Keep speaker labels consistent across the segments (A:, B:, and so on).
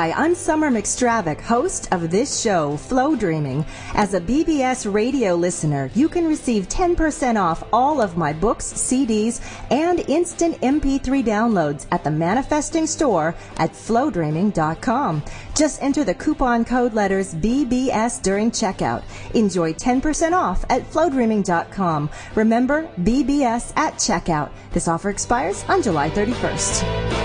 A: Hi, I'm Summer McStravick, host of this show, Flow Dreaming. As a BBS radio listener, you can receive 10% off all of my books, CDs, and instant MP3 downloads at the Manifesting Store at flowdreaming.com. Just enter the coupon code letters BBS during checkout. Enjoy 10% off at flowdreaming.com. Remember, BBS at checkout. This offer expires on July 31st.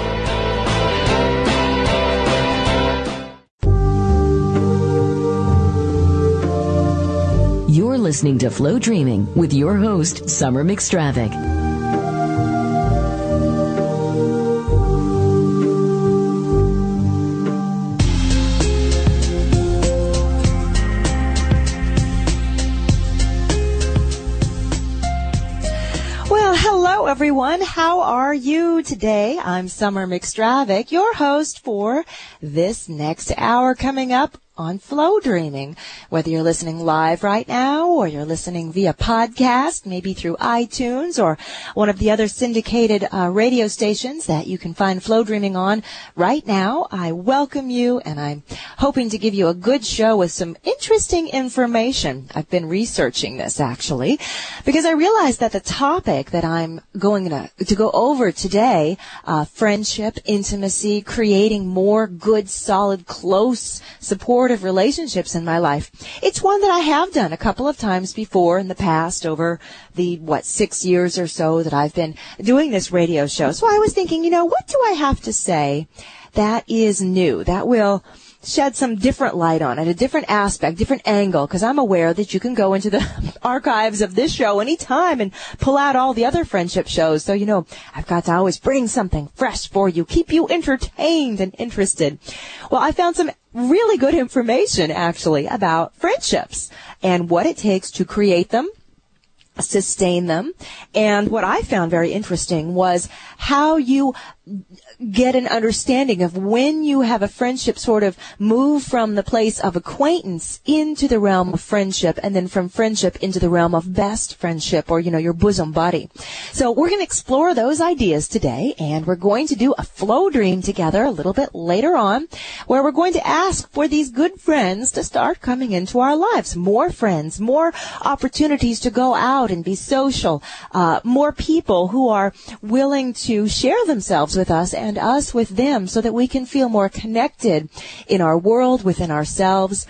B: You're listening to Flow Dreaming with your host, Summer McStravick.
C: Well, hello everyone. How are you today? I'm Summer McStravick, your host for this next hour coming up on Flow Dreaming. Whether you're listening live right now or you're listening via podcast, maybe through iTunes or one of the other syndicated radio stations that you can find Flow Dreaming on right now, I welcome you, and I'm hoping to give you a good show with some interesting information. I've been researching this actually because I realized that the topic that I'm going to go over today, friendship, intimacy, creating more good, solid, close, supportive relationships in my life. It's one that I have done a couple of times before in the past over the, 6 years or so that I've been doing this radio show. So I was thinking, what do I have to say that is new, that will shed some different light on it, a different aspect, different angle, because I'm aware that you can go into the archives of this show anytime and pull out all the other friendship shows. So, I've got to always bring something fresh for you, keep you entertained and interested. Well, I found some really good information, actually, about friendships and what it takes to create them, sustain them. And what I found very interesting was how you get an understanding of when you have a friendship sort of move from the place of acquaintance into the realm of friendship, and then from friendship into the realm of best friendship, or, your bosom buddy. So we're going to explore those ideas today, and we're going to do a flow dream together a little bit later on, where we're going to ask for these good friends to start coming into our lives. More friends, more opportunities to go out and be social, more people who are willing to share themselves with us and us with them, so that we can feel more connected in our world, within ourselves.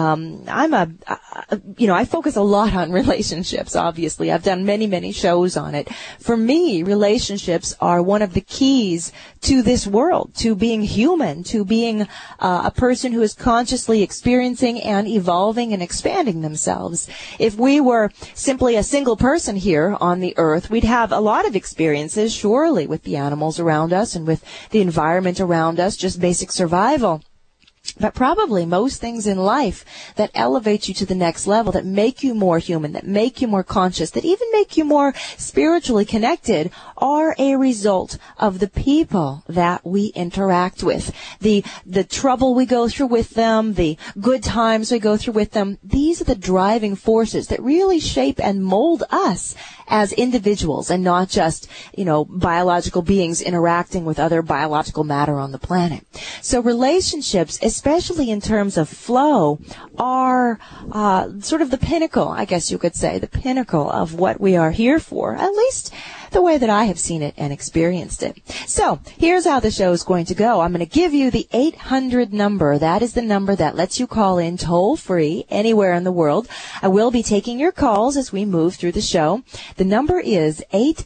C: I focus a lot on relationships, obviously. I've done many, many shows on it. For me, relationships are one of the keys to this world, to being human, to being a person who is consciously experiencing and evolving and expanding themselves. If we were simply a single person here on the earth, we'd have a lot of experiences, surely, with the animals around us and with the environment around us, just basic survival. But probably most things in life that elevate you to the next level, that make you more human, that make you more conscious, that even make you more spiritually connected, are a result of the people that we interact with. The trouble we go through with them, the good times we go through with them, these are the driving forces that really shape and mold us as individuals, and not just, biological beings interacting with other biological matter on the planet. So relationships, especially in terms of flow, are sort of the pinnacle, I guess you could say, the pinnacle of what we are here for, at least the way that I have seen it and experienced it. So here's how the show is going to go. I'm going to give you the 800 number. That is the number that lets you call in toll-free anywhere in the world. I will be taking your calls as we move through the show. The number is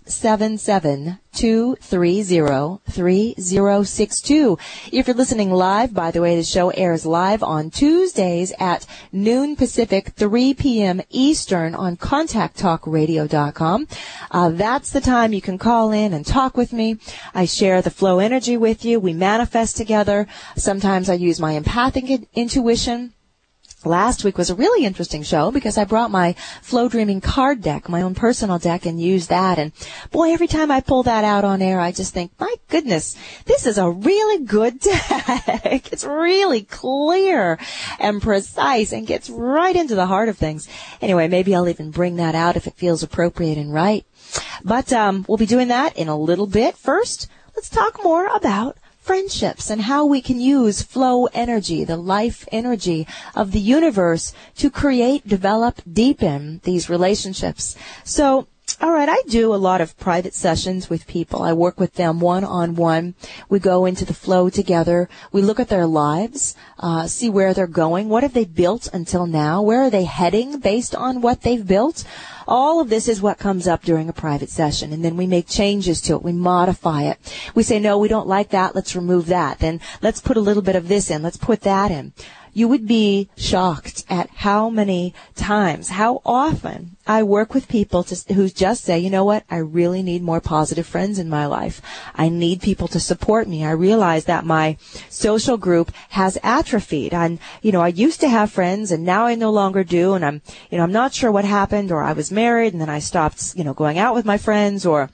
C: 877-230-3062. If you're listening live, by the way, the show airs live on Tuesdays at noon Pacific, 3 p.m. Eastern on contacttalkradio.com. That's the time you can call in and talk with me. I share the flow energy with you. We manifest together. Sometimes I use my empathic intuition. Last week was a really interesting show because I brought my Flow Dreaming card deck, my own personal deck, and used that. And boy, every time I pull that out on air, I just think, my goodness, this is a really good deck. It's really clear and precise and gets right into the heart of things. Anyway, maybe I'll even bring that out if it feels appropriate and right. But we'll be doing that in a little bit. First, let's talk more about friendships and how we can use flow energy, the life energy of the universe, to create, develop, deepen these relationships. So, all right, I do a lot of private sessions with people. I work with them one-on-one. We go into the flow together. We look at their lives, see where they're going. What have they built until now? Where are they heading based on what they've built? All of this is what comes up during a private session, and then we make changes to it. We modify it. We say, no, we don't like that. Let's remove that. Then let's put a little bit of this in. Let's put that in. You would be shocked at how many times, how often I work with people who just say, you know what, I really need more positive friends in my life. I need people to support me. I realize that my social group has atrophied. And, I used to have friends and now I no longer do. And I'm not sure what happened, or I was married and then I stopped, going out with my friends, or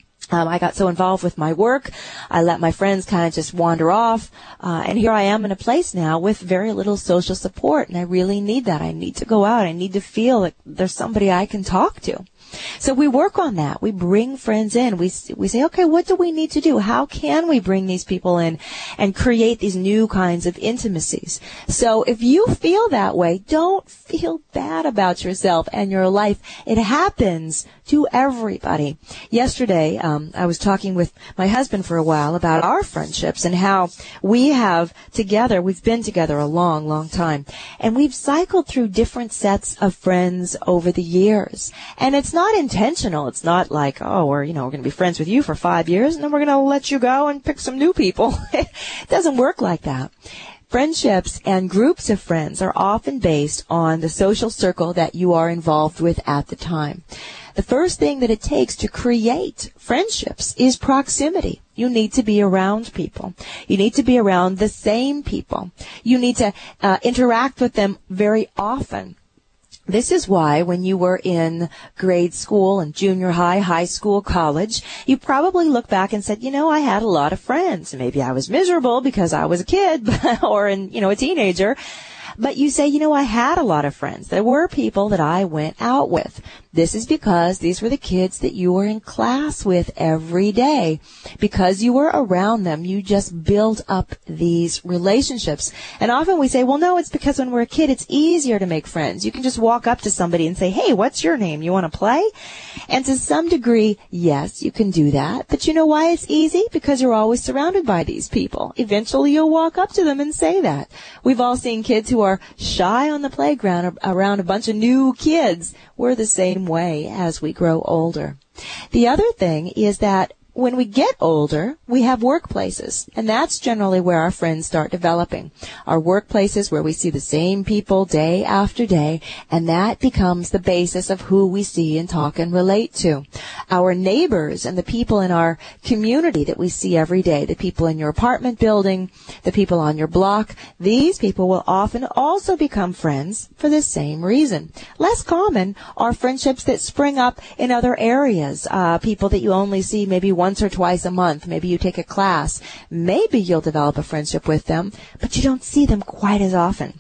C: I got so involved with my work, I let my friends kind of just wander off, and here I am in a place now with very little social support, and I really need that. I need to go out. I need to feel like there's somebody I can talk to. So we work on that. We bring friends in. We say, okay, what do we need to do? How can we bring these people in and create these new kinds of intimacies? So if you feel that way, don't feel bad about yourself and your life. It happens to everybody. Yesterday, I was talking with my husband for a while about our friendships and how we have together, we've been together a long, long time, and we've cycled through different sets of friends over the years. And it's not intentional. It's not like, oh, we're going to be friends with you for 5 years and then we're going to let you go and pick some new people. It doesn't work like that. Friendships and groups of friends are often based on the social circle that you are involved with at the time. The first thing that it takes to create friendships is proximity. You need to be around people. You need to be around the same people. You need to interact with them very often. This is why when you were in grade school and junior high, high school, college, you probably look back and said, I had a lot of friends. Maybe I was miserable because I was a kid or a teenager. But you say, I had a lot of friends. There were people that I went out with. This is because these were the kids that you were in class with every day. Because you were around them, you just build up these relationships. And often we say, well, no, it's because when we're a kid, it's easier to make friends. You can just walk up to somebody and say, hey, what's your name? You want to play? And to some degree, yes, you can do that. But you know why it's easy? Because you're always surrounded by these people. Eventually, you'll walk up to them and say that. We've all seen kids who are shy on the playground around a bunch of new kids. We're the same way as we grow older. The other thing is that when we get older, we have workplaces, and that's generally where our friends start developing. Our workplaces where we see the same people day after day, and that becomes the basis of who we see and talk and relate to. Our neighbors and the people in our community that we see every day, the people in your apartment building, the people on your block, these people will often also become friends for the same reason. Less common are friendships that spring up in other areas, people that you only see maybe once or twice a month. Maybe you take a class. Maybe you'll develop a friendship with them, but you don't see them quite as often.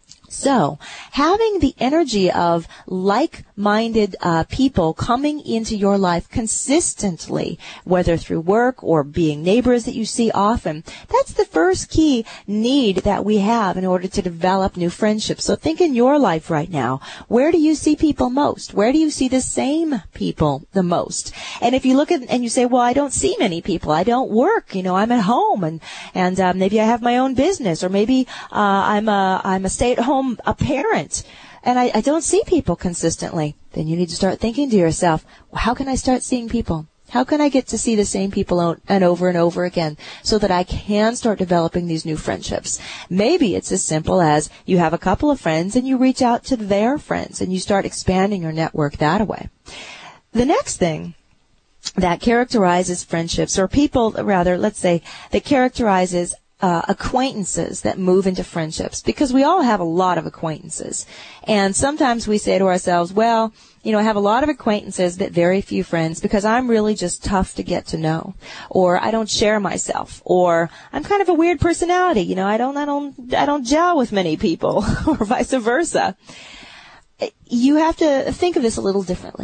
C: So, having the energy of like-minded people coming into your life consistently, whether through work or being neighbors that you see often, that's the first key need that we have in order to develop new friendships. So think in your life right now, where do you see people most? Where do you see the same people the most? And if you look at and you say, well, I don't see many people. I don't work. I'm at home and maybe I have my own business, or maybe I'm a stay-at-home a parent, and I don't see people consistently, then you need to start thinking to yourself, well, how can I start seeing people? How can I get to see the same people and over again so that I can start developing these new friendships? Maybe it's as simple as you have a couple of friends and you reach out to their friends and you start expanding your network that way. The next thing that characterizes friendships, or people, rather, let's say, that characterizes acquaintances that move into friendships, because we all have a lot of acquaintances. And sometimes we say to ourselves, well, I have a lot of acquaintances but very few friends because I'm really just tough to get to know, or I don't share myself, or I'm kind of a weird personality. I don't gel with many people, or vice versa. You have to think of this a little differently.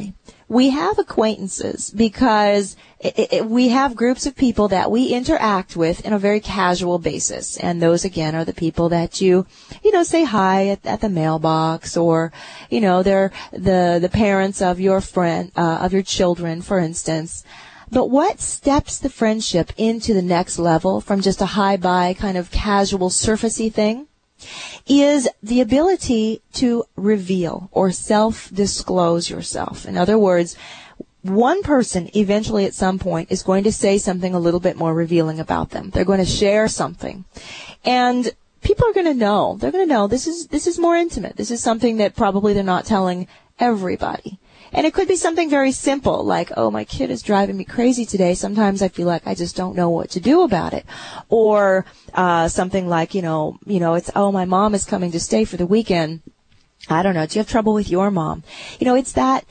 C: we have acquaintances because we have groups of people that we interact with in a very casual basis. And those, again, are the people that you say hi at the mailbox, or, they're the parents of your friend, of your children, for instance. But what steps the friendship into the next level from just a hi-bye kind of casual surfacey thing is the ability to reveal or self-disclose yourself. In other words, one person eventually at some point is going to say something a little bit more revealing about them. They're going to share something. And people are going to know. They're going to know this is more intimate. This is something that probably they're not telling everybody. And it could be something very simple, like, oh, my kid is driving me crazy today. Sometimes I feel like I just don't know what to do about it. Or something like, it's, oh, my mom is coming to stay for the weekend. I don't know. Do you have trouble with your mom? It's that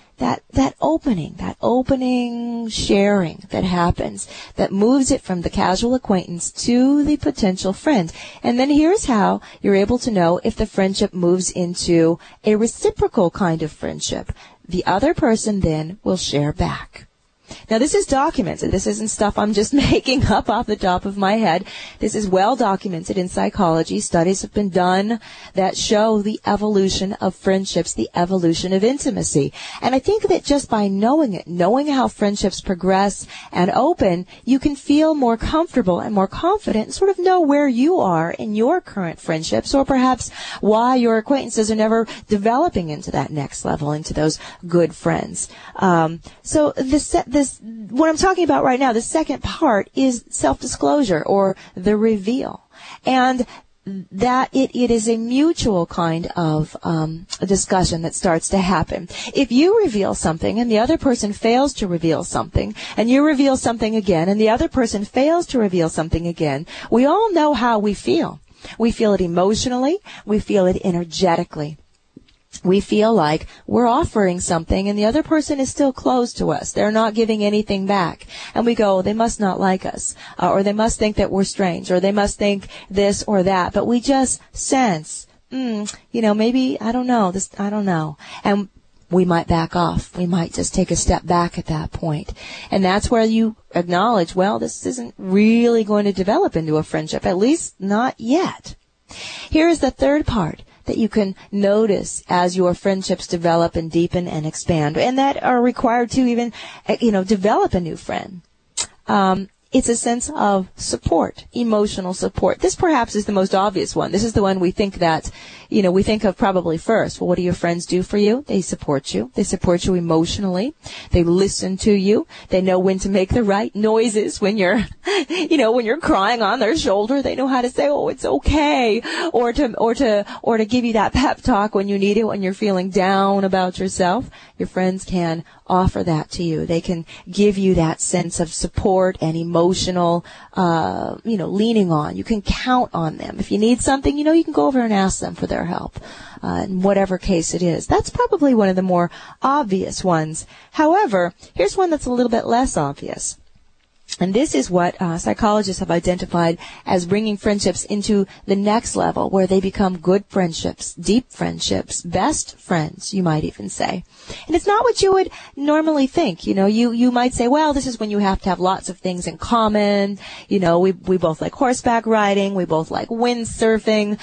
C: opening sharing that happens that moves it from the casual acquaintance to the potential friend. And then here's how you're able to know if the friendship moves into a reciprocal kind of friendship. The other person then will share back. Now, this is documented. This isn't stuff I'm just making up off the top of my head. This is well documented in psychology. Studies have been done that show the evolution of friendships, the evolution of intimacy. And I think that just by knowing it, knowing how friendships progress and open, you can feel more comfortable and more confident and sort of know where you are in your current friendships, or perhaps why your acquaintances are never developing into that next level, into those good friends. So what I'm talking about right now, the second part, is self-disclosure, or the reveal. And that it is a mutual kind of a discussion that starts to happen. If you reveal something and the other person fails to reveal something, and you reveal something again and the other person fails to reveal something again, we all know how we feel. We feel it emotionally. We feel it energetically. We feel like we're offering something and the other person is still closed to us. They're not giving anything back. And we go, they must not like us, or they must think that we're strange, or they must think this or that. But we just sense, maybe, I don't know. And we might back off. We might just take a step back at that point. And that's where you acknowledge, well, this isn't really going to develop into a friendship, at least not yet. Here is the third part that you can notice as your friendships develop and deepen and expand, and that are required to even, develop a new friend. It's a sense of support, emotional support. This perhaps is the most obvious one. This is the one we think that, we think of probably first. Well, what do your friends do for you? They support you. They support you emotionally. They listen to you. They know when to make the right noises when you're, when you're crying on their shoulder. They know how to say, oh, it's okay. Or to give you that pep talk when you need it, when you're feeling down about yourself. Your friends can offer that to you. They can give you that sense of support and emotional, leaning on. You can count on them. If you need something, you can go over and ask them for their help, in whatever case it is. That's probably one of the more obvious ones. However, here's one that's a little bit less obvious. And this is what psychologists have identified as bringing friendships into the next level, where they become good friendships, deep friendships, best friends, you might even say. And it's not what you would normally think. You might say, well, this is when you have to have lots of things in common. We both like horseback riding. We both like windsurfing.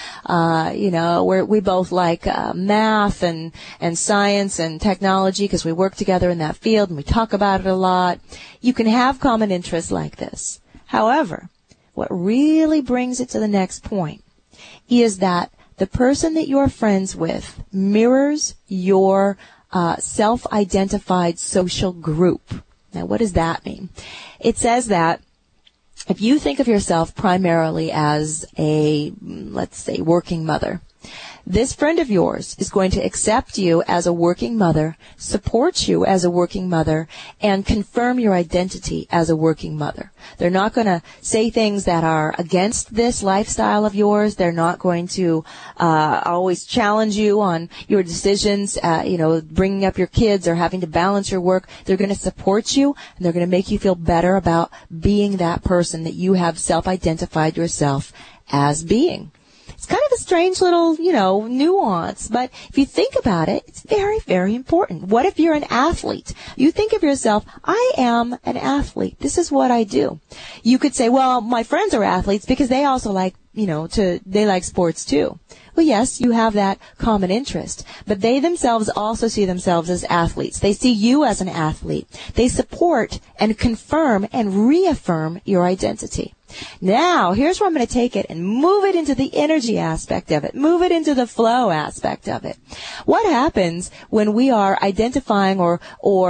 C: We both like math and science and technology, because we work together in that field and we talk about it a lot. You can have common interests like this. However, what really brings it to the next point is that the person that you're friends with mirrors your self-identified social group. Now, what does that mean? It says that if you think of yourself primarily as a, let's say, working mother, this friend of yours is going to accept you as a working mother, support you as a working mother, and confirm your identity as a working mother. They're not going to say things that are against this lifestyle of yours. They're not going to always challenge you on your decisions, bringing up your kids or having to balance your work. They're going to support you, and they're going to make you feel better about being that person that you have self-identified yourself as being. It's kind of a strange little, nuance. But if you think about it, it's very, very important. What if you're an athlete? You think of yourself, I am an athlete. This is what I do. You could say, well, my friends are athletes because they also like, they like sports too. Well, yes, you have that common interest, but they themselves also see themselves as athletes. They see you as an athlete. They support and confirm and reaffirm your identity. Now, here's where I'm going to take it and move it into the energy aspect of it, move it into the flow aspect of it. What happens when we are identifying or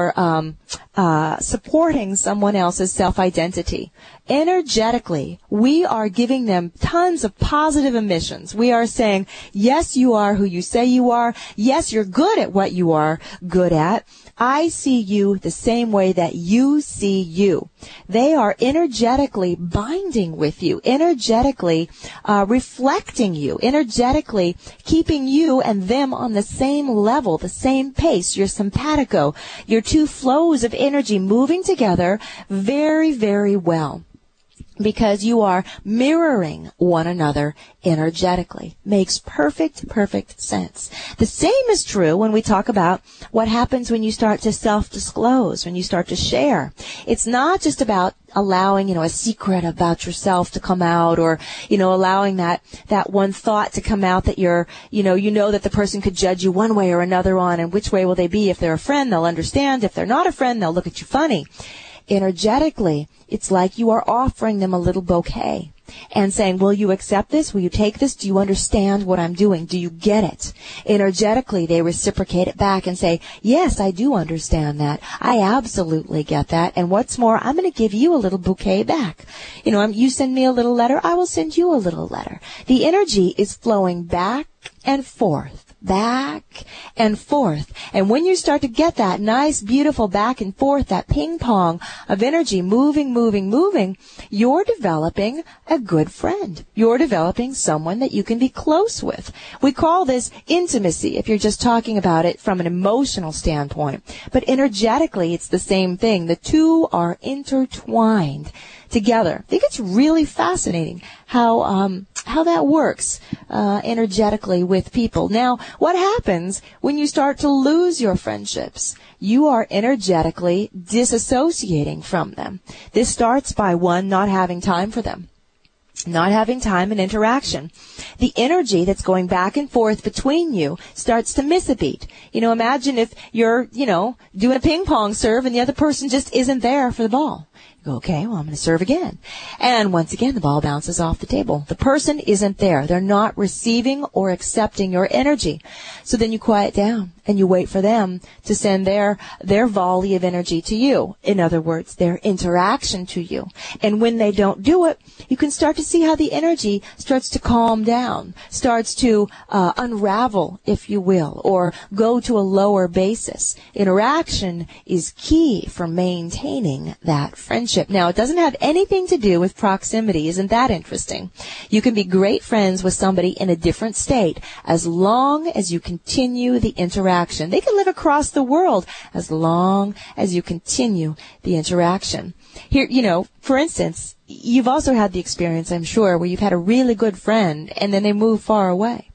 C: supporting someone else's self-identity? Energetically, we are giving them tons of positive emissions. We are saying, yes, you are who you say you are. Yes, you're good at what you are good at. I see you the same way that you see you. They are energetically binding with you, energetically reflecting you, energetically keeping you and them on the same level, the same pace. Your simpatico, your two flows of energy moving together very, very well. Because you are mirroring one another energetically. Makes perfect sense. The same is true when we talk about what happens when you start to self-disclose, when you start to share. It's not just about allowing, a secret about yourself to come out, or, allowing that one thought to come out that you're, that the person could judge you one way or another on, and which way will they be? If they're a friend, they'll understand. If they're not a friend, they'll look at you funny. Energetically, it's like you are offering them a little bouquet and saying, will you accept this? Will you take this? Do you understand what I'm doing? Do you get it? Energetically, they reciprocate it back and say, yes, I do understand that. I absolutely get that. And what's more, I'm going to give you a little bouquet back. You send me a little letter, I will send you a little letter. The energy is flowing back and forth. Back and forth. And when you start to get that nice, beautiful back and forth, that ping pong of energy moving, you're developing a good friend. You're developing someone that you can be close with. We call this intimacy if you're just talking about it from an emotional standpoint. But energetically, it's the same thing. The two are intertwined together. I think it's really fascinating how that works energetically with people. Now, what happens when you start to lose your friendships? You are energetically disassociating from them. This starts by one, not having time for them. Not having time and interaction. The energy that's going back and forth between you starts to miss a beat. Imagine if you're, doing a ping pong serve and the other person just isn't there for the ball. You go, okay, well, I'm going to serve again. And once again, the ball bounces off the table. The person isn't there. They're not receiving or accepting your energy. So then you quiet down and you wait for them to send their volley of energy to you. In other words, their interaction to you. And when they don't do it, you can start to see how the energy starts to calm down, starts to unravel, if you will, or go to a lower basis. Interaction is key for maintaining that friendship. Now, it doesn't have anything to do with proximity. Isn't that interesting? You can be great friends with somebody in a different state as long as you continue the interaction. They can live across the world as long as you continue the interaction. Here, for instance, you've also had the experience, I'm sure, where you've had a really good friend and then they move far away.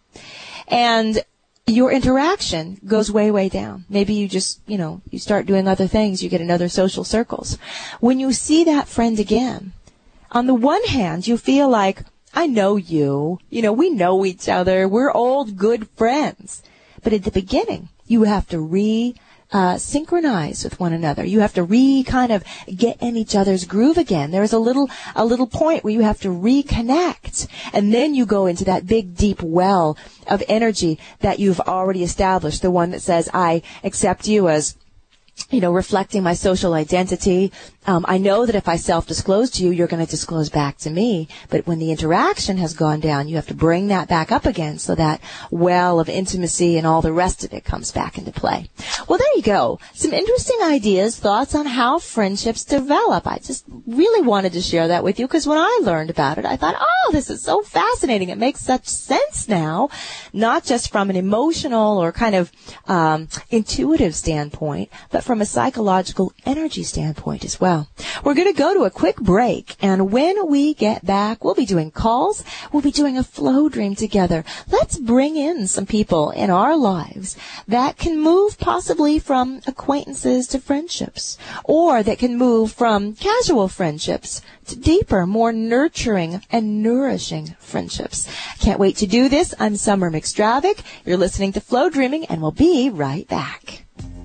C: And your interaction goes way, way down. Maybe you just, you start doing other things. You get in other social circles. When you see that friend again, on the one hand, you feel like, I know you. We know each other. We're old, good friends. But at the beginning, you have to synchronize with one another. You have to kind of get in each other's groove again. There's a little point where you have to reconnect. And then you go into that big, deep well of energy that you've already established. The one that says, I accept you as, reflecting my social identity. I know that if I self-disclose to you, you're going to disclose back to me. But when the interaction has gone down, you have to bring that back up again so that well of intimacy and all the rest of it comes back into play. Well, there you go. Some interesting ideas, thoughts on how friendships develop. I just really wanted to share that with you because when I learned about it, I thought, oh, this is so fascinating. It makes such sense now, not just from an emotional or kind of intuitive standpoint, but from from a psychological energy standpoint as well. We're going to go to a quick break, and when we get back, we'll be doing calls. We'll be doing a flow dream together. Let's bring in some people in our lives that can move possibly from acquaintances to friendships, or that can move from casual friendships to deeper, more nurturing and nourishing friendships. Can't wait to do this. I'm Summer McStravick. You're listening to Flow Dreaming, and we'll be right back.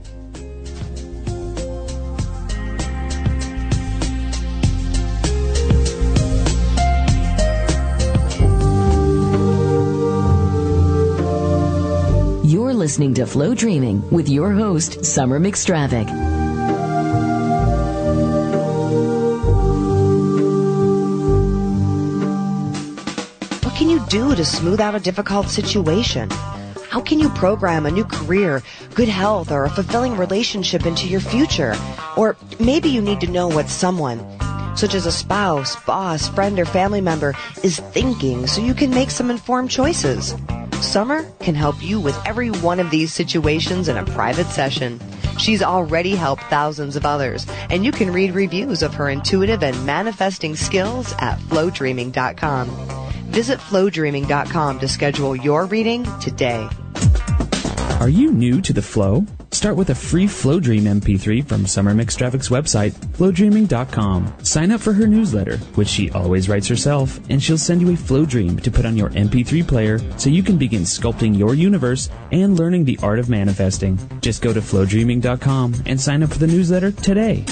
B: You're listening to Flow Dreaming with your host, Summer McStravick.
D: What can you do to smooth out a difficult situation? How can you program a new career, good health, or a fulfilling relationship into your future? Or maybe you need to know what someone, such as a spouse, boss, friend, or family member, is thinking so you can make some informed choices. Summer can help you with every one of these situations in a private session. She's already helped thousands of others, and you can read reviews of her intuitive and manifesting skills at flowdreaming.com. Visit flowdreaming.com to schedule your reading today.
E: Are you new to the flow? Start with a free Flow Dream MP3 from Summer McStravick's website, flowdreaming.com. Sign up for her newsletter, which she always writes herself, and she'll send you a Flow Dream to put on your MP3 player so you can begin sculpting your universe and learning the art of manifesting. Just go to flowdreaming.com and sign up for the newsletter today.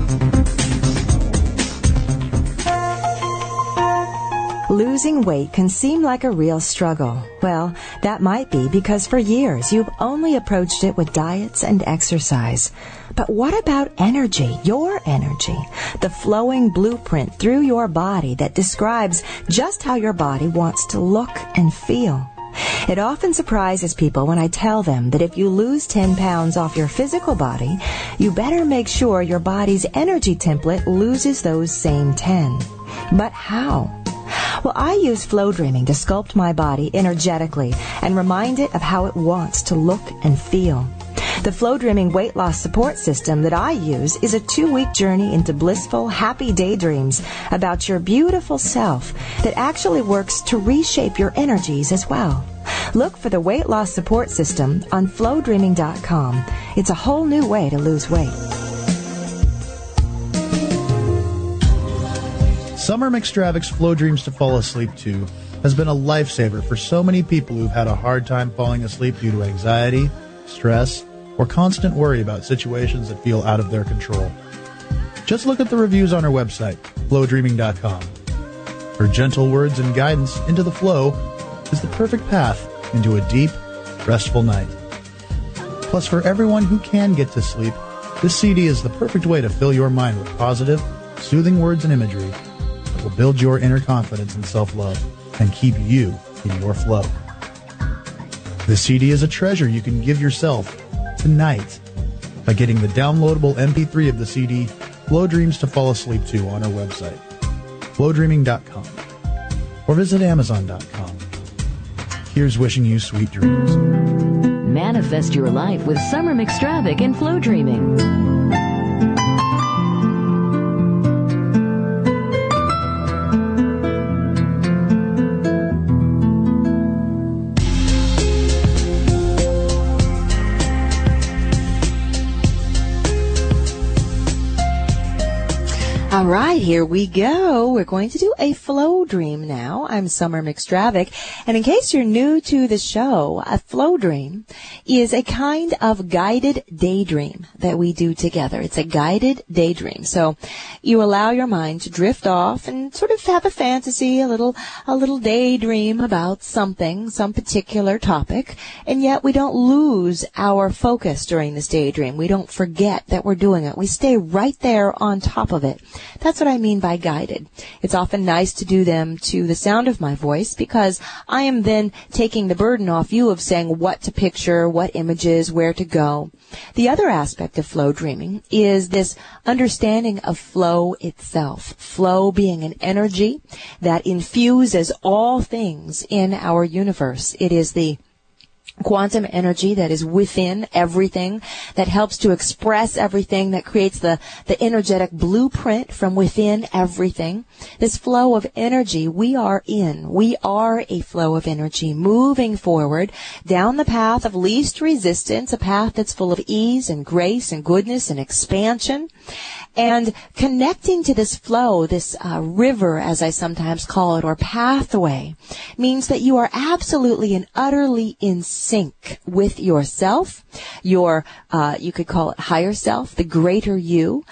A: Losing weight can seem like a real struggle. Well, that might be because for years you've only approached it with diets and exercise. But what about energy, your energy? The flowing blueprint through your body that describes just how your body wants to look and feel. It often surprises people when I tell them that if you lose 10 pounds off your physical body, you better make sure your body's energy template loses those same 10. But how? Well, I use Flow Dreaming to sculpt my body energetically and remind it of how it wants to look and feel. The Flow Dreaming weight loss support system that I use is a 2-week journey into blissful, happy daydreams about your beautiful self that actually works to reshape your energies as well. Look for the weight loss support system on flowdreaming.com. It's a whole new way to lose weight.
F: Summer McStravick's Flow Dreams to Fall Asleep To has been a lifesaver for so many people who've had a hard time falling asleep due to anxiety, stress, or constant worry about situations that feel out of their control. Just look at the reviews on our website, flowdreaming.com. Her gentle words and guidance into the flow is the perfect path into a deep, restful night. Plus, for everyone who can get to sleep, this CD is the perfect way to fill your mind with positive, soothing words and imagery will build your inner confidence and self-love and keep you in your flow. This CD is a treasure you can give yourself tonight by getting the downloadable MP3 of the CD, Flow Dreams to Fall Asleep To, on our website, flowdreaming.com, or visit amazon.com. Here's wishing you sweet dreams.
B: Manifest your life with Summer McStravick and Flow Dreaming.
C: All right, here we go. We're going to do a flow dream now. I'm Summer McStravick, and in case you're new to the show, a flow dream is a kind of guided daydream that we do together. It's a guided daydream. So you allow your mind to drift off and sort of have a fantasy, a little daydream about something, some particular topic, and yet we don't lose our focus during this daydream. We don't forget that we're doing it. We stay right there on top of it. That's what I mean by guided. It's often nice to do them to the sound of my voice because I am then taking the burden off you of saying what to picture, what images, where to go. The other aspect of flow dreaming is this understanding of flow itself. Flow being an energy that infuses all things in our universe. It is the quantum energy that is within everything, that helps to express everything, that creates the energetic blueprint from within everything. This flow of energy we are in. We are a flow of energy moving forward down the path of least resistance, a path that's full of ease and grace and goodness and expansion. And connecting to this flow, this river, as I sometimes call it, or pathway, means that you are absolutely and utterly in sync with yourself, your, you could call it higher self, the greater you,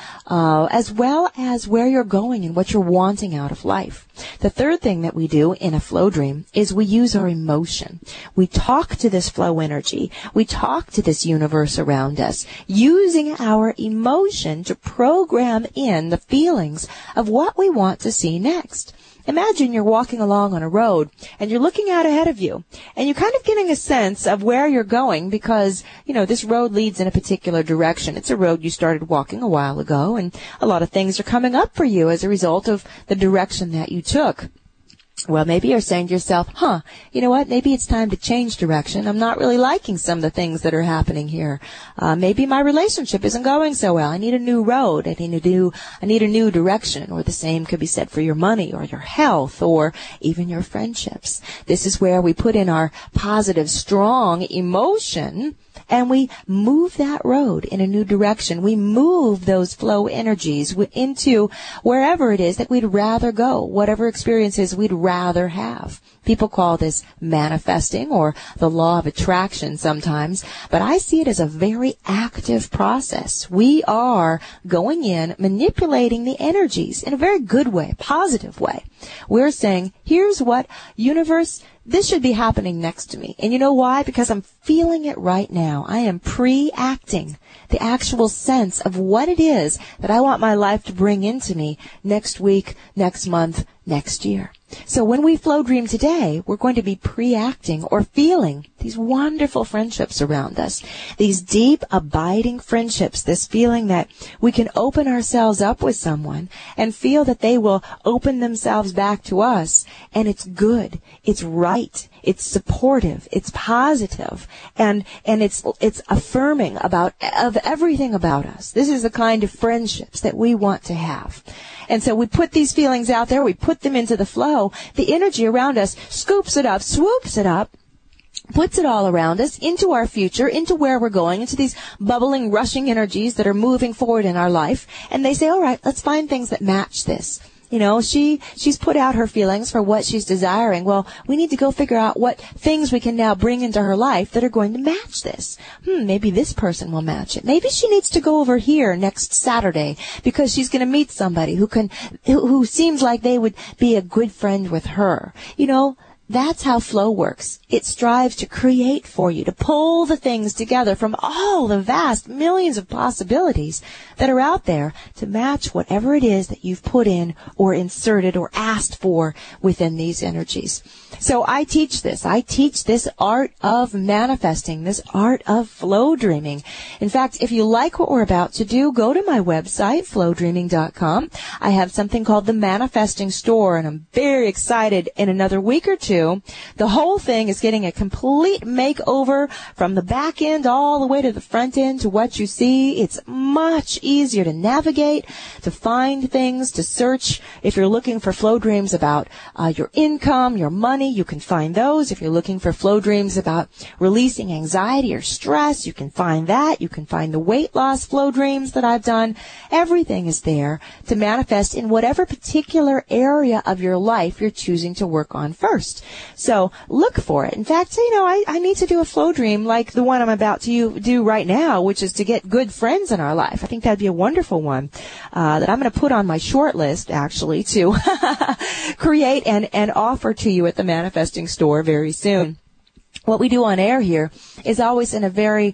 C: as well as where you're going and what you're wanting out of life. The third thing that we do in a flow dream is we use our emotion. We talk to this flow energy. We talk to this universe around us, using our emotion to program in the feelings of what we want to see next. Imagine you're walking along on a road and you're looking out ahead of you and you're kind of getting a sense of where you're going because, you know, this road leads in a particular direction. It's a road you started walking a while ago, and a lot of things are coming up for you as a result of the direction that you took. Well, maybe you're saying to yourself, you know what, maybe it's time to change direction. I'm not really liking some of the things that are happening here. Maybe my relationship isn't going so well. I need a new road. I need a new direction. Or the same could be said for your money or your health or even your friendships. This is where we put in our positive, strong emotion, and we move that road in a new direction. We move those flow energies into wherever it is that we'd rather go, whatever experiences we'd rather have. People call this manifesting or the law of attraction sometimes, but I see it as a very active process. We are going in, manipulating the energies in a very good way, positive way. We're saying, here's what, universe, this should be happening next to me. And you know why? Because I'm feeling it right now. I am pre-acting the actual sense of what it is that I want my life to bring into me next week, next month, next year. So when we flow dream today, we're going to be pre-acting or feeling these wonderful friendships around us, these deep, abiding friendships, this feeling that we can open ourselves up with someone and feel that they will open themselves back to us, and it's good, it's right, it's supportive, it's positive, and it's affirming of everything about us. This is the kind of friendships that we want to have. And so we put these feelings out there, we put them into the flow. The energy around us scoops it up, swoops it up, puts it all around us into our future, into where we're going, into these bubbling, rushing energies that are moving forward in our life. And they say, all right, let's find things that match this. You know, she's put out her feelings for what she's desiring. Well, we need to go figure out what things we can now bring into her life that are going to match this. Maybe this person will match it. Maybe she needs to go over here next Saturday because she's going to meet somebody who seems like they would be a good friend with her. You know, that's how flow works. It strives to create for you, to pull the things together from all the vast millions of possibilities that are out there to match whatever it is that you've put in or inserted or asked for within these energies. So I teach this. I teach this art of manifesting, this art of flow dreaming. In fact, if you like what we're about to do, go to my website, flowdreaming.com. I have something called the Manifesting Store, and I'm very excited in another week or two. The whole thing is getting a complete makeover from the back end all the way to the front end to what you see. It's much easier to navigate, to find things, to search. If you're looking for flow dreams about your income, your money, you can find those. If you're looking for flow dreams about releasing anxiety or stress, you can find that. You can find the weight loss flow dreams that I've done. Everything is there to manifest in whatever particular area of your life you're choosing to work on first. So look for it. In fact, you know, I need to do a flow dream like the one I'm about to do right now, which is to get good friends in our life. I think that'd be a wonderful one that I'm going to put on my short list, actually, to create and offer to you at the Manifesting Store very soon. What we do on air here is always in a very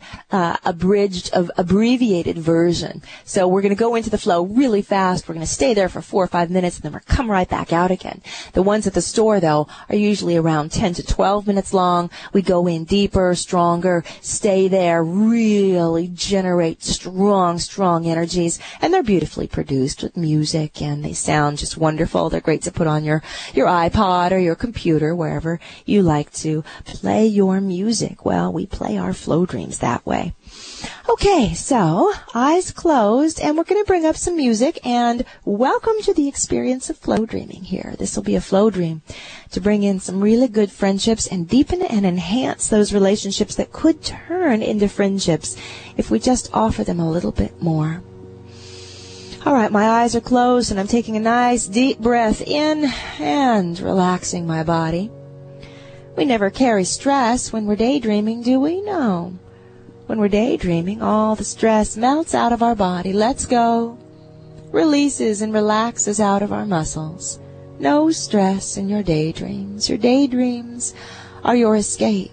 C: abbreviated version. So we're going to go into the flow really fast. We're going to stay there for 4 or 5 minutes, and then we're going to come right back out again. The ones at the store, though, are usually around 10 to 12 minutes long. We go in deeper, stronger, stay there, really generate strong energies, and they're beautifully produced with music, and they sound just wonderful. They're great to put on your iPod or your computer, wherever you like to play your music. Well, we play our flow dreams that way. Okay, so eyes closed, and we're going to bring up some music, and welcome to the experience of flow dreaming here. This will be a flow dream to bring in some really good friendships and deepen and enhance those relationships that could turn into friendships if we just offer them a little bit more. All right, my eyes are closed, and I'm taking a nice deep breath in and relaxing my body. We never carry stress when we're daydreaming, do we? No. When we're daydreaming, all the stress melts out of our body, lets go, releases and relaxes out of our muscles. No stress in your daydreams. Your daydreams are your escape.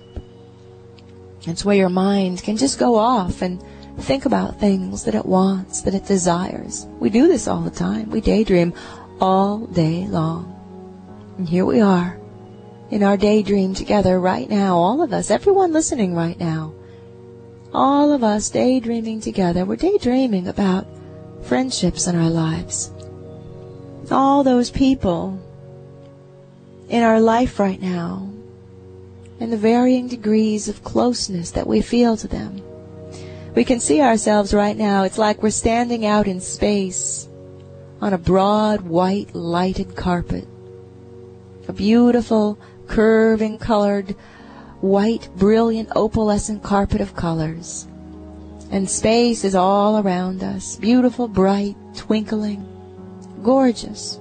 C: It's where your mind can just go off and think about things that it wants, that it desires. We do this all the time. We daydream all day long. And here we are in our daydream together right now, all of us, everyone listening right now. All of us daydreaming together. We're daydreaming about friendships in our lives. All those people in our life right now, and the varying degrees of closeness that we feel to them. We can see ourselves right now. It's like we're standing out in space on a broad, white, lighted carpet. A beautiful, curving, colored, white, brilliant, opalescent carpet of colors. And space is all around us. Beautiful, bright, twinkling, gorgeous.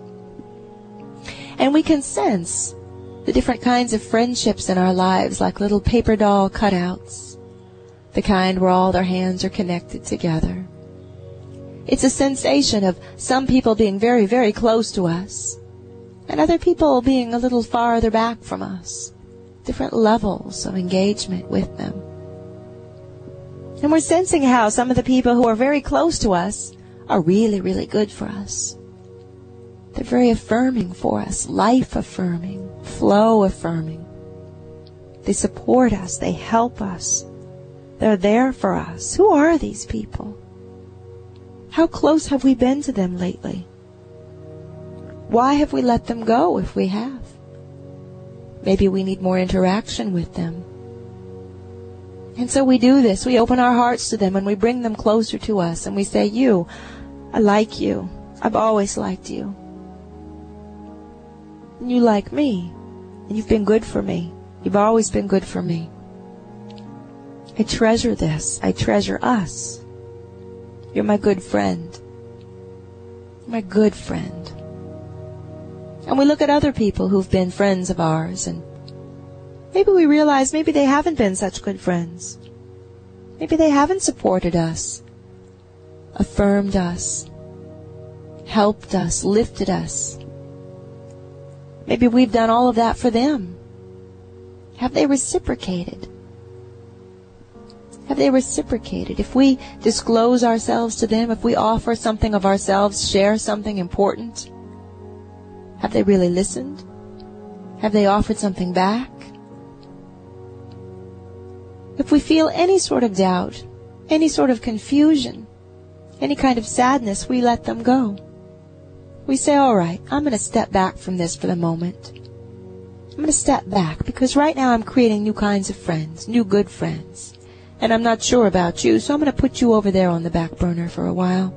C: And we can sense the different kinds of friendships in our lives, like little paper doll cutouts. The kind where all their hands are connected together. It's a sensation of some people being very, very close to us, and other people being a little farther back from us. Different levels of engagement with them. And we're sensing how some of the people who are very close to us are really, really good for us. They're very affirming for us, life affirming, flow affirming. They support us, they help us. They're there for us. Who are these people? How close have we been to them lately? Why have we let them go if we have? Maybe we need more interaction with them. And so we do this. We open our hearts to them and we bring them closer to us. And we say, you, I like you. I've always liked you. And you like me. And you've been good for me. You've always been good for me. I treasure this. I treasure us. You're my good friend. My good friend. And we look at other people who've been friends of ours, and maybe we realize maybe they haven't been such good friends. Maybe they haven't supported us, affirmed us, helped us, lifted us. Maybe we've done all of that for them. Have they reciprocated? Have they reciprocated? If we disclose ourselves to them, if we offer something of ourselves, share something important, have they really listened? Have they offered something back? If we feel any sort of doubt, any sort of confusion, any kind of sadness, we let them go. We say, all right, I'm going to step back from this for the moment. I'm going to step back because right now I'm creating new kinds of friends, new good friends. And I'm not sure about you, so I'm going to put you over there on the back burner for a while.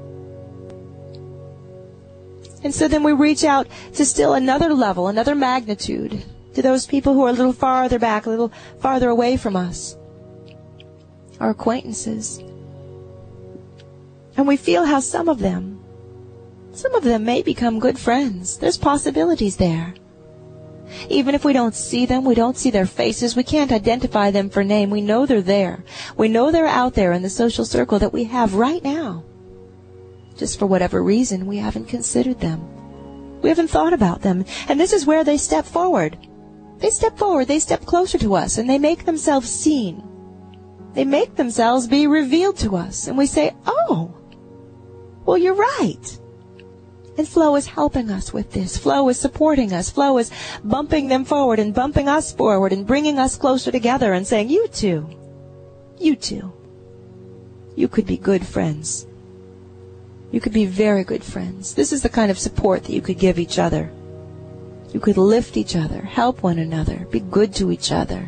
C: And so then we reach out to still another level, another magnitude, to those people who are a little farther back, a little farther away from us, our acquaintances. And we feel how some of them may become good friends. There's possibilities there. Even if we don't see them, we don't see their faces, we can't identify them for name, we know they're there. We know they're out there in the social circle that we have right now. Just for whatever reason, we haven't considered them. We haven't thought about them. And this is where they step forward. They step forward, they step closer to us, and they make themselves seen. They make themselves be revealed to us. And we say, oh, well, you're right. And flow is helping us with this. Flow is supporting us. Flow is bumping them forward and bumping us forward and bringing us closer together and saying, you too, you could be good friends. You could be very good friends. This is the kind of support that you could give each other. You could lift each other, help one another, be good to each other.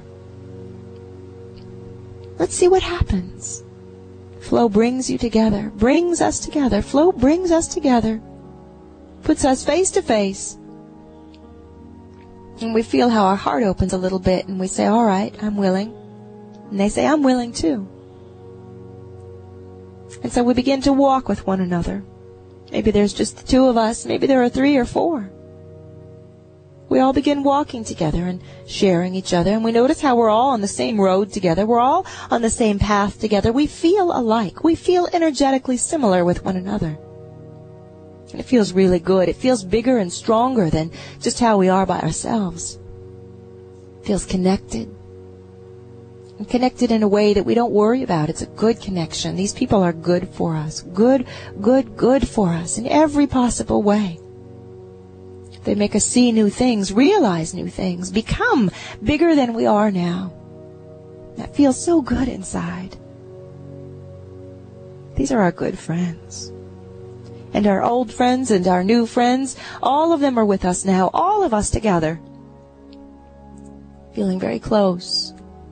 C: Let's see what happens. Flow brings you together, brings us together. Flow brings us together, puts us face to face. And we feel how our heart opens a little bit and we say, all right, I'm willing. And they say, I'm willing too. And so we begin to walk with one another. Maybe there's just the two of us. Maybe there are 3 or 4. We all begin walking together and sharing each other. And we notice how we're all on the same road together. We're all on the same path together. We feel alike. We feel energetically similar with one another. And it feels really good. It feels bigger and stronger than just how we are by ourselves. It feels connected. And connected in a way that we don't worry about. It's a good connection. These people are good for us. Good for us in every possible way. They make us see new things, realize new things, become bigger than we are now. That feels so good inside. These are our good friends. And our old friends and our new friends, all of them are with us now, all of us together. Feeling very close.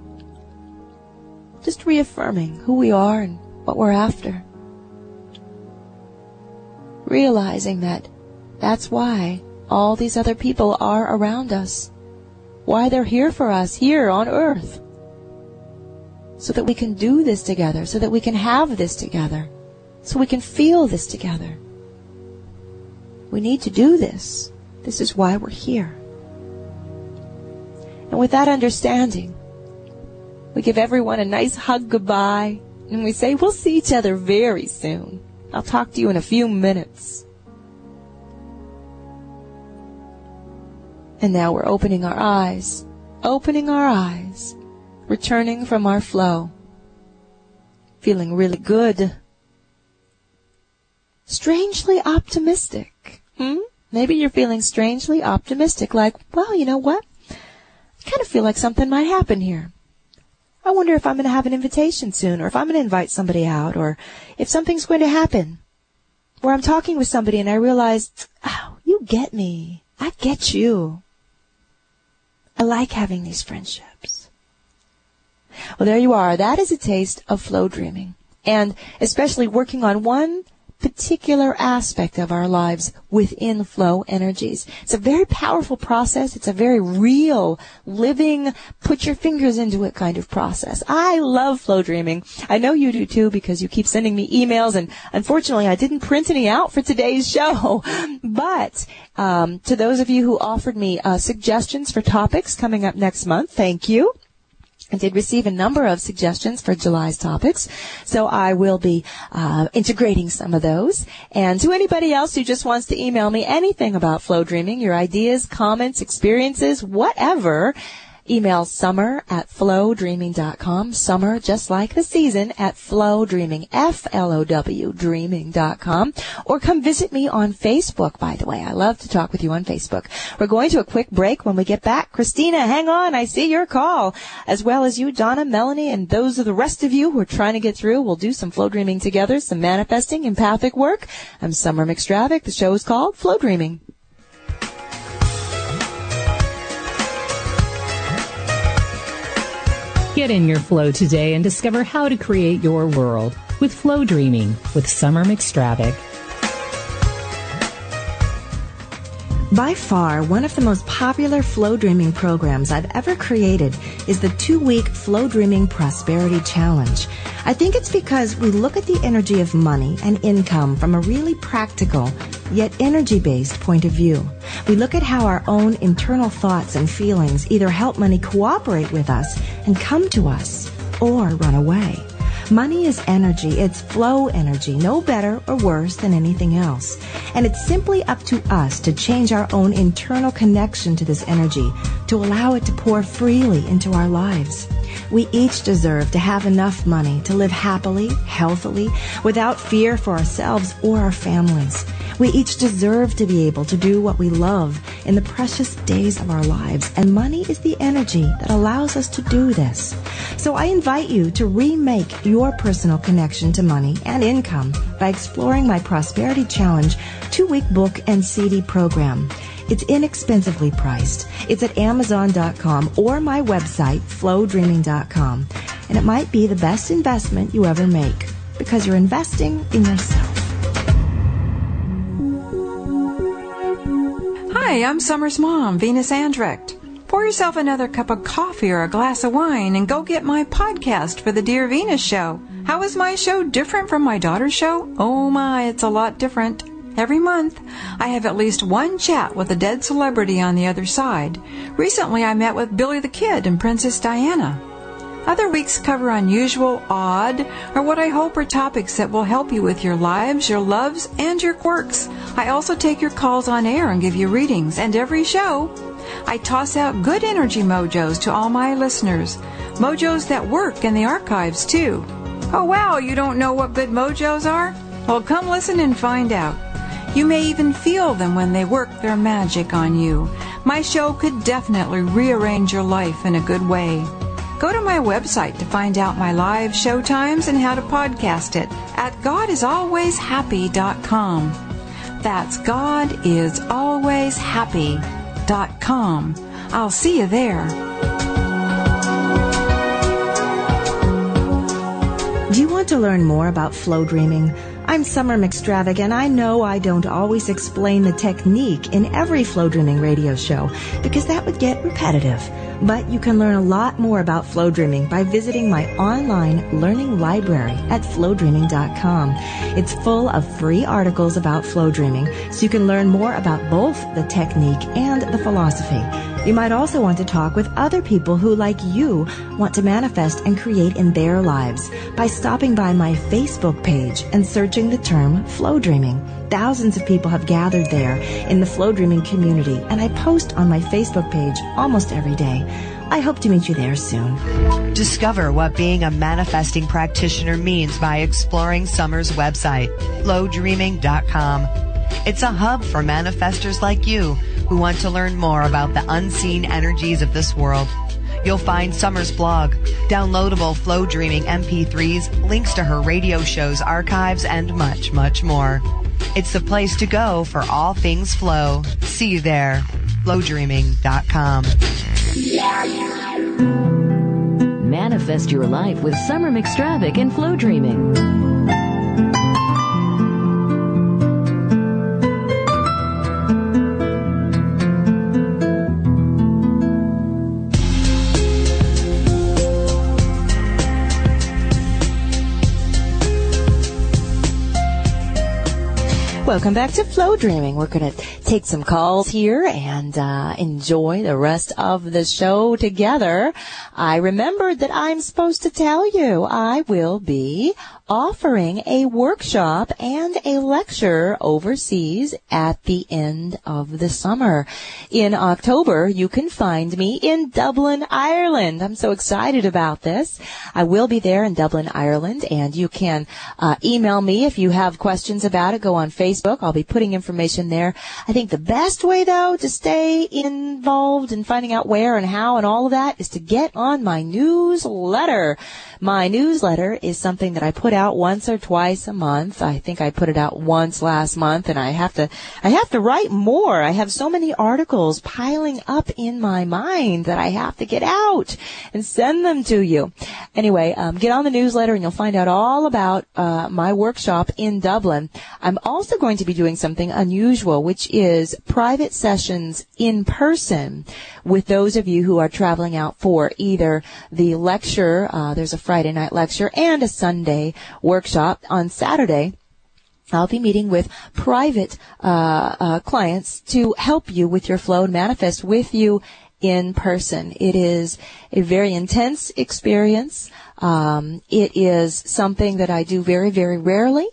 C: Just reaffirming who we are and what we're after. Realizing that that's why all these other people are around us. Why they're here for us here on earth. So that we can do this together. So that we can have this together. So we can feel this together. We need to do this. This is why we're here. And with that understanding, we give everyone a nice hug goodbye. And we say, we'll see each other very soon. I'll talk to you in a few minutes. And now we're opening our eyes, returning from our flow, feeling really good, strangely optimistic. Maybe you're feeling strangely optimistic, like, well, you know what? I kind of feel like something might happen here. I wonder if I'm going to have an invitation soon, or if I'm going to invite somebody out, or if something's going to happen where I'm talking with somebody and I realize, oh, you get me. I get you. I like having these friendships. Well, there you are. That is a taste of flow dreaming. And especially working on one particular aspect of our lives within flow energies. It's a very powerful process. It's a very real, living, put your fingers into it kind of process. I love flow dreaming. I know you do too, because you keep sending me emails, and unfortunately I didn't print any out for today's show. But to those of you who offered me suggestions for topics coming up next month, thank you. I did receive a number of suggestions for July's topics, so I will be integrating some of those. And to anybody else who just wants to email me anything about flow dreaming, your ideas, comments, experiences, whatever, email summer@flowdreaming.com. Summer, just like the season, at flowdreaming, F-L-O-W, dreaming.com. Or come visit me on Facebook, by the way. I love to talk with you on Facebook. We're going to a quick break. When we get back, Christina, hang on. I see your call. As well as you, Donna, Melanie, and those of the rest of you who are trying to get through. We'll do some flow dreaming together, some manifesting, empathic work. I'm Summer McStravick. The show is called Flow Dreaming.
B: Get in your flow today and discover how to create your world with Flow Dreaming with Summer McStravick.
A: By far, one of the most popular flow dreaming programs I've ever created is the 2-week Flow Dreaming Prosperity Challenge. I think it's because we look at the energy of money and income from a really practical, yet energy-based point of view. We look at how our own internal thoughts and feelings either help money cooperate with us and come to us, or run away. Money is energy. It's flow energy, no better or worse than anything else. And it's simply up to us to change our own internal connection to this energy, to allow it to pour freely into our lives. We each deserve to have enough money to live happily, healthily, without fear for ourselves or our families. We each deserve to be able to do what we love in the precious days of our lives, and money is the energy that allows us to do this. So I invite you to remake your personal connection to money and income by exploring my Prosperity Challenge 2-week book and CD program. It's inexpensively priced. It's at Amazon.com or my website, FlowDreaming.com. And it might be the best investment you ever make because you're investing in yourself.
G: Hi, I'm Summer's mom, Venus Andrecht. Pour yourself another cup of coffee or a glass of wine and go get my podcast for the Dear Venus Show. How is my show different from my daughter's show? Oh my, it's a lot different. Every month, I have at least one chat with a dead celebrity on the other side. Recently, I met with Billy the Kid and Princess Diana. Other weeks cover unusual, odd, or what I hope are topics that will help you with your lives, your loves, and your quirks. I also take your calls on air and give you readings, and every show, I toss out good energy mojos to all my listeners. Mojos that work in the archives, too. Oh, wow, you don't know what good mojos are? Well, come listen and find out. You may even feel them when they work their magic on you. My show could definitely rearrange your life in a good way. Go to my website to find out my live show times and how to podcast it at GodIsAlwaysHappy.com. That's GodIsAlwaysHappy.com. I'll see you there.
A: Do you want to learn more about flow dreaming? I'm Summer McStravick, and I know I don't always explain the technique in every flow dreaming radio show because that would get repetitive. But you can learn a lot more about flow dreaming by visiting my online learning library at flowdreaming.com. It's full of free articles about flow dreaming, so you can learn more about both the technique and the philosophy. You might also want to talk with other people who, like you, want to manifest and create in their lives by stopping by my Facebook page and searching the term flow dreaming. Thousands of people have gathered there in the flow dreaming community, and I post on my Facebook page almost every day. I hope to meet you there soon.
D: Discover what being a manifesting practitioner means by exploring Summer's website, flowdreaming.com. It's a hub for manifestors like you who want to learn more about the unseen energies of this world. You'll find Summer's blog, downloadable Flow Dreaming MP3s, links to her radio shows, archives, and much, much more. It's the place to go for all things flow. See you there. FlowDreaming.com.
H: Manifest your life with Summer McStravick and Flow Dreaming.
C: Welcome back to Flow Dreaming. We're going to take some calls here and enjoy the rest of the show together. I remembered that I'm supposed to tell you I will be offering a workshop and a lecture overseas at the end of the summer. In October, you can find me in Dublin, Ireland. I'm so excited about this. I will be there in Dublin, Ireland, and you can email me if you have questions about it. Go on Facebook. I'll be putting information there. I think the best way, though, to stay involved in finding out where and how and all of that is to get on my newsletter. My newsletter is something that I put out once or twice a month. I think I put it out once last month, and I have to write more. I have so many articles piling up in my mind that I have to get out and send them to you. Anyway, get on the newsletter and you'll find out all about my workshop in Dublin. I'm also going to be doing something unusual, which is private sessions in person with those of you who are traveling out for either the lecture, there's a Friday night lecture, and a Sunday workshop. On Saturday, I'll be meeting with private clients to help you with your flow and manifest with you in person. It is a very intense experience. It is something that I do very, very rarely.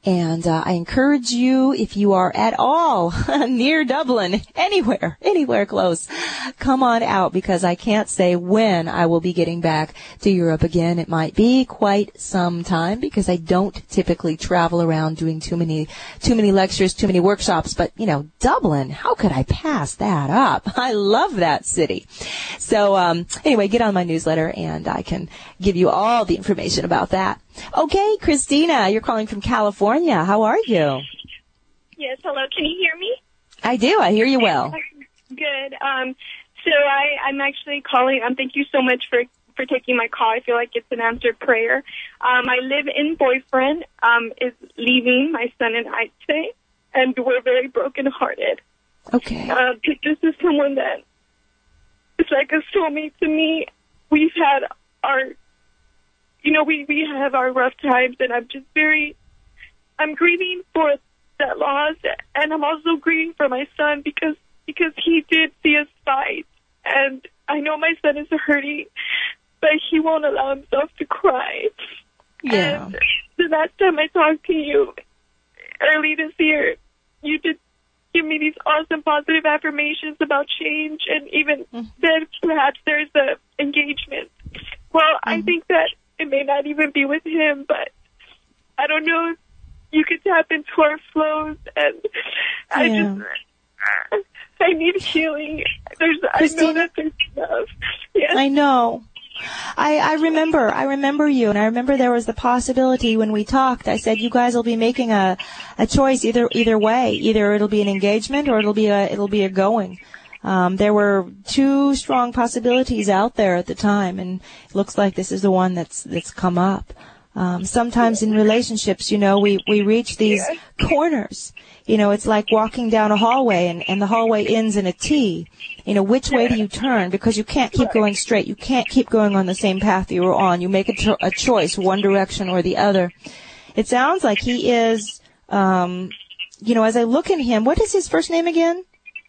C: And I encourage you, if you are at all near Dublin, anywhere close, come on out, because I can't say when I will be getting back to Europe again. It might be quite some time, because I don't typically travel around doing too many lectures, too many workshops. But, Dublin, how could I pass that up? I love that city. So anyway, get on my newsletter and I can give you all the information about that. Okay, Christina, you're calling from California. How are you?
I: Yes, hello. Can you hear me?
C: I do. I hear you well.
I: Good. So I'm actually calling. Thank you so much for taking my call. I feel like it's an answered prayer. My live-in boyfriend is leaving my son and I today, and we're very brokenhearted.
C: Okay.
I: This is someone that is like a soulmate to me. We've had our... we have our rough times, and I'm grieving for that loss, and I'm also grieving for my son because he did see us fight, and I know my son is hurting, but he won't allow himself to cry.
C: Yeah.
I: And the last time I talked to you, early this year, you did give me these awesome positive affirmations about change, and even then perhaps there's an engagement. Well, I think that it may not even be with him, but I don't know if you could tap into our flows, and I need healing. I know that there's love. Yes.
C: I know. I remember you, and I remember there was the possibility when we talked. I said you guys will be making a choice either way. Either it'll be an engagement or it'll be a going. There were two strong possibilities out there at the time, and it looks like this is the one that's come up. Sometimes in relationships, we reach these corners. It's like walking down a hallway and the hallway ends in a T. Which way do you turn? Because you can't keep going straight. You can't keep going on the same path you were on. You make a choice, one direction or the other. It sounds like he is, as I look at him, what is his first name again?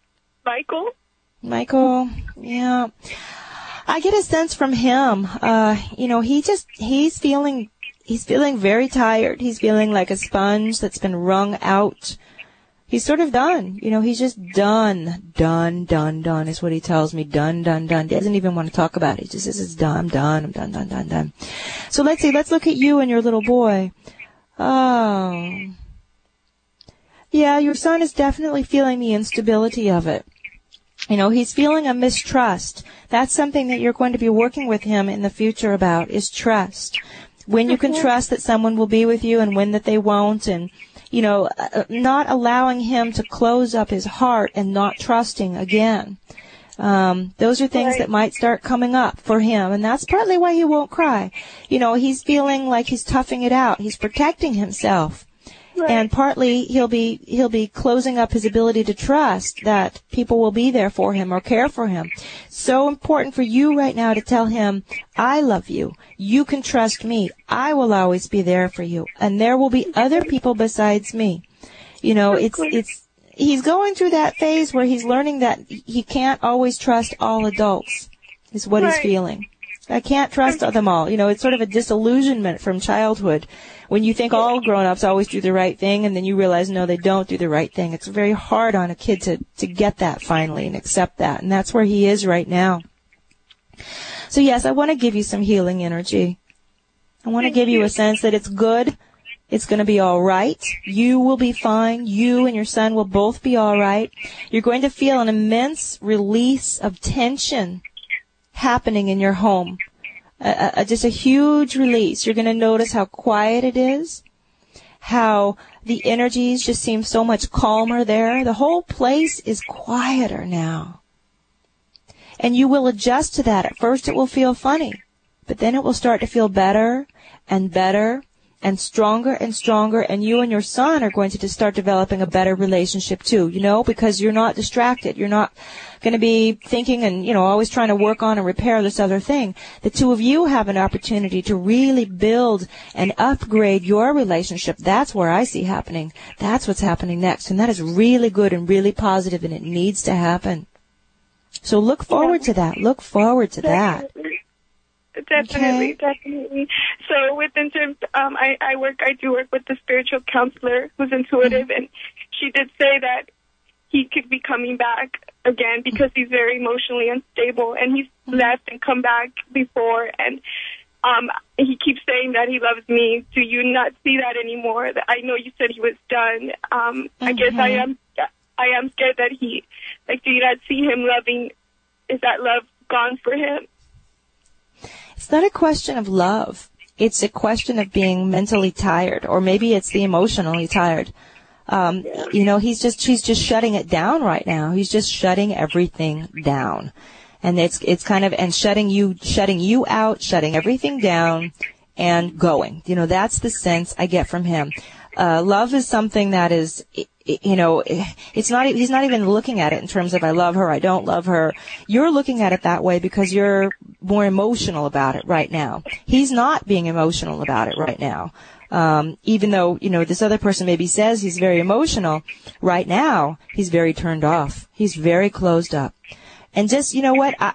C: Michael, yeah. I get a sense from him, he's feeling very tired. He's feeling like a sponge that's been wrung out. He's sort of done. He's just done is what he tells me. Done. He doesn't even want to talk about it. He just says, it's done. I'm done. So let's look at you and your little boy. Oh. Yeah, your son is definitely feeling the instability of it. He's feeling a mistrust. That's something that you're going to be working with him in the future about, is trust. When you can trust that someone will be with you and when that they won't, and, not allowing him to close up his heart and not trusting again. Those are things that might start coming up for him, and that's partly why he won't cry. He's feeling like he's toughing it out. He's protecting himself. Right. And partly he'll be closing up his ability to trust that people will be there for him or care for him. So important for you right now to tell him, I love you. You can trust me. I will always be there for you. And there will be other people besides me. He's going through that phase where he's learning that he can't always trust all adults, is what he's feeling. I can't trust them all. It's sort of a disillusionment from childhood when you think all grown-ups always do the right thing, and then you realize, no, they don't do the right thing. It's very hard on a kid to get that finally and accept that, and that's where he is right now. So, yes, I want to give you some healing energy. I want to give you a sense that it's good. It's going to be all right. You will be fine. You and your son will both be all right. You're going to feel an immense release of tension happening in your home. Just a huge release. You're going to notice how quiet it is, how the energies just seem so much calmer there. The whole place is quieter now. And you will adjust to that. At first it will feel funny, but then it will start to feel better and better and stronger, and you and your son are going to just start developing a better relationship too, because you're not distracted. You're not going to be thinking and, always trying to work on and repair this other thing. The two of you have an opportunity to really build and upgrade your relationship. That's where I see happening. That's what's happening next, and that is really good and really positive, and it needs to happen. So look forward to that. Look forward to that.
I: Definitely. So within terms, I do work with the spiritual counselor who's intuitive, and she did say that he could be coming back again because he's very emotionally unstable, and he's left and come back before, and he keeps saying that he loves me. Do you not see that anymore? I know you said he was done. I guess I am scared that do you not see him loving? Is that love gone for him?
C: It's not a question of love. It's a question of being mentally tired, or maybe it's the emotionally tired. She's just shutting it down right now. He's just shutting everything down. And it's kind of, and shutting you out, shutting everything down and going. That's the sense I get from him. Love is something that is, he's not even looking at it in terms of I love her, I don't love her. You're looking at it that way because you're more emotional about it right now. He's not being emotional about it right now. Even though, this other person maybe says he's very emotional, right now, he's very turned off. He's very closed up. And just, if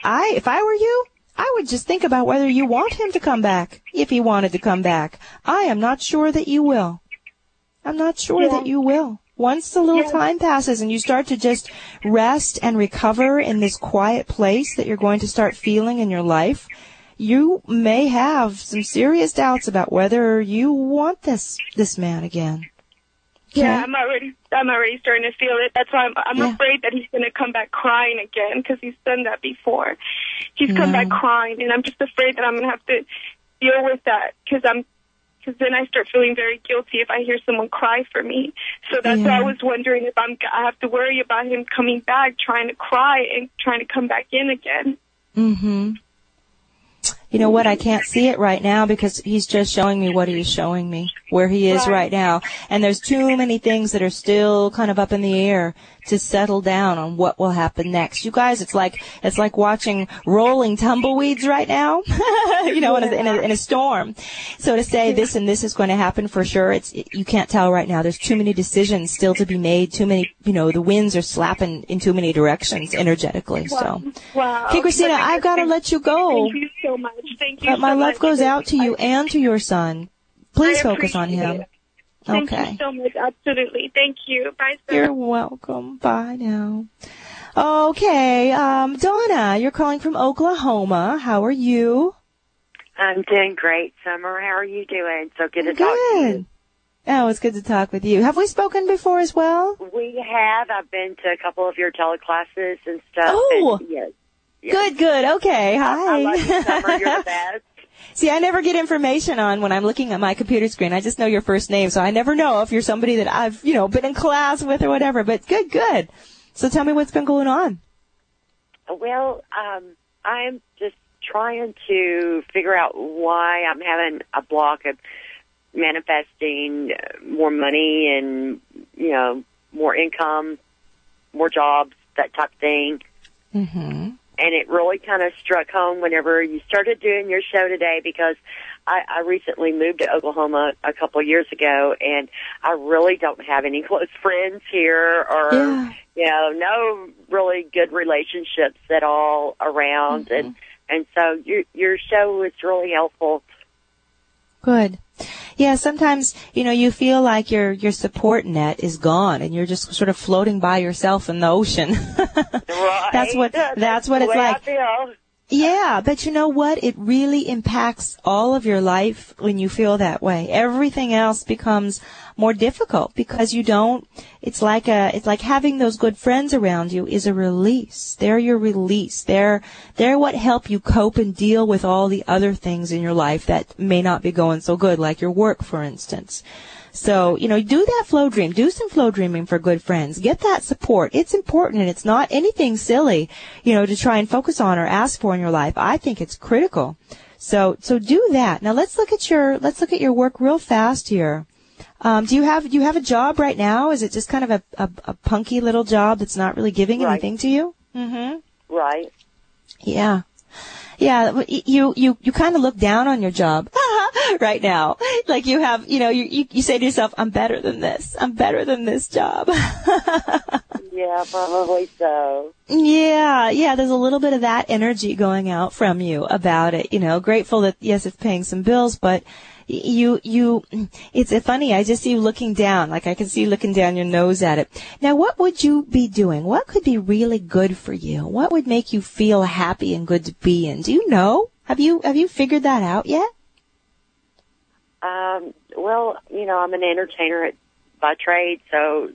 C: I were you, I would just think about whether you want him to come back, if he wanted to come back. I am not sure that you will. I'm not sure that you will. Once the little time passes and you start to just rest and recover in this quiet place that you're going to start feeling in your life, you may have some serious doubts about whether you want this man again. Okay?
I: Yeah, I'm already starting to feel it. That's why I'm afraid that he's going to come back crying again, because he's done that before. He's come back crying, and I'm just afraid that I'm going to have to deal with that, because then I start feeling very guilty if I hear someone cry for me. So that's why I was wondering if I have to worry about him coming back, trying to cry and trying to come back in again.
C: Mm-hmm. You know what? I can't see it right now because he's just showing me what he's showing me, where he is right now. And there's too many things that are still kind of up in the air to settle down on what will happen next. You guys, it's like watching rolling tumbleweeds right now, in a storm. So to say this and this is going to happen for sure, you can't tell right now. There's too many decisions still to be made. Too many, the winds are slapping in too many directions energetically. So, okay, Christina, I've got to let you go.
I: Thank you so much. Thank you.
C: But my love goes out to you and to your son. Please focus on him.
I: Thank you so much. Absolutely. Thank you. Bye, sir.
C: You're welcome. Bye now. Okay. Donna, you're calling from Oklahoma. How are you?
J: I'm doing great, Summer. How are you doing? So good to talk to you.
C: Oh, it's good to talk with you. Have we spoken before as well?
J: We have. I've been to a couple of your teleclasses and stuff.
C: Oh,
J: and, yes.
C: Good. Okay. Hi.
J: I love you, Summer. You're the best.
C: See, I never get information on when I'm looking at my computer screen. I just know your first name, so I never know if you're somebody that I've, been in class with or whatever. But good. So tell me what's been going on.
J: Well, I'm just trying to figure out why I'm having a block of manifesting more money and, more income, more jobs, that type of thing.
C: Mm-hmm.
J: And it really kind of struck home whenever you started doing your show today, because I recently moved to Oklahoma a couple of years ago, and I really don't have any close friends here or, no really good relationships at all around.
C: Mm-hmm.
J: And so your show was really helpful.
C: Good. Yeah, sometimes, you feel like your support net is gone and you're just sort of floating by yourself in the ocean.
J: Right.
C: That's what it's like. Yeah, but you know what? It really impacts all of your life when you feel that way. Everything else becomes more difficult because it's like having those good friends around you is a release. They're your release. They're what help you cope and deal with all the other things in your life that may not be going so good, like your work, for instance. So, do that flow dream. Do some flow dreaming for good friends. Get that support. It's important, and it's not anything silly, to try and focus on or ask for in your life. I think it's critical. So do that. Now let's look at your work real fast here. Do you have a job right now? Is it just kind of a punky little job that's not really giving anything to you? Mm-hmm.
J: Right.
C: Yeah. Yeah, you kind of look down on your job right now. Like you have, you say to yourself, I'm better than this. I'm better than this job.
J: Yeah, probably so.
C: Yeah, there's a little bit of that energy going out from you about it. Grateful that, yes, it's paying some bills, but it's funny. I just see you looking down. Like I can see you looking down your nose at it. Now, what would you be doing? What could be really good for you? What would make you feel happy and good to be in? Do you know? Have you figured that out yet?
J: Well, I'm an entertainer by trade, so,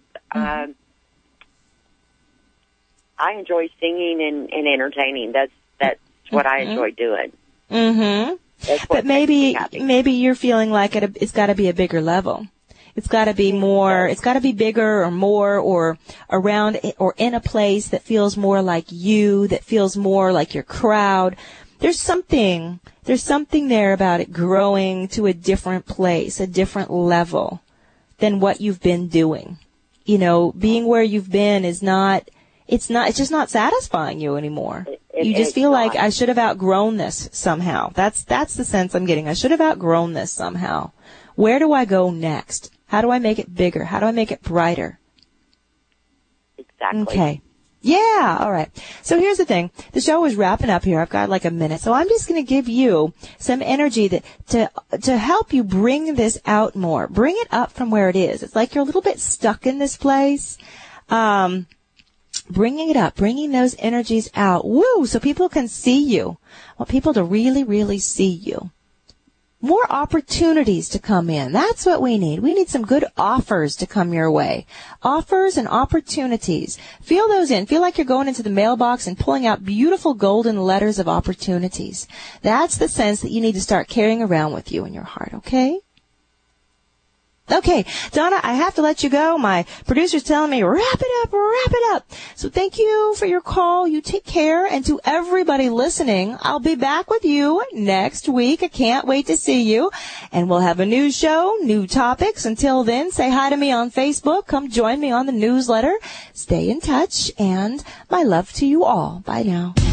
J: I enjoy singing and entertaining. That's what I enjoy doing.
C: Mm-hmm. But maybe you're feeling like it's got to be a bigger level. It's got to be more. It's got to be bigger or more or around or in a place that feels more like you, that feels more like your crowd. There's something there about it growing to a different place, a different level than what you've been doing. Being where you've been is not. It's just not satisfying you anymore. You just feel like I should have outgrown this somehow. That's the sense I'm getting. I should have outgrown this somehow. Where do I go next? How do I make it bigger? How do I make it brighter?
J: Exactly.
C: Okay. Yeah, all right. So here's the thing. The show is wrapping up here. I've got like a minute. So I'm just going to give you some energy to help you bring this out more. Bring it up from where it is. It's like you're a little bit stuck in this place. Bringing it up, bringing those energies out. Woo! So people can see you. I want people to really, really see you. More opportunities to come in. That's what we need. We need some good offers to come your way. Offers and opportunities. Feel those in. Feel like you're going into the mailbox and pulling out beautiful golden letters of opportunities. That's the sense that you need to start carrying around with you in your heart, okay? Okay, Donna, I have to let you go. My producer's telling me, wrap it up. So thank you for your call. You take care. And to everybody listening, I'll be back with you next week. I can't wait to see you. And we'll have a new show, new topics. Until then, say hi to me on Facebook. Come join me on the newsletter. Stay in touch. And my love to you all. Bye now.